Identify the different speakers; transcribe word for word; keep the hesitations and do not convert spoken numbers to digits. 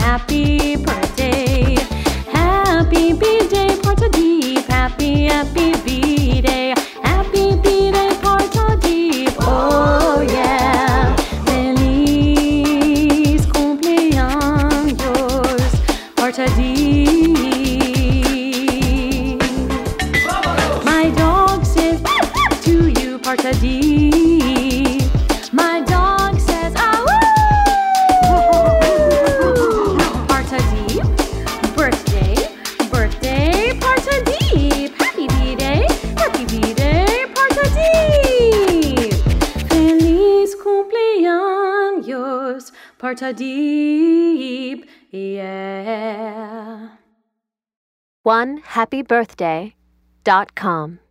Speaker 1: happy birthday. Happy B-Day, Porta Deep. Happy, happy B-Day. Happy B-Day, Porta Deep. Oh yeah. Feliz cumpleaños, Porta Deep. My dog says to you, Porta Deep. My dog says, ah woo! Porta Deep, birthday, birthday, Porta Deep. Happy B-Day, happy B-Day, Porta Deep. Feliz cumpleaños, Porta Deep, yeah.
Speaker 2: one happy birthday dot com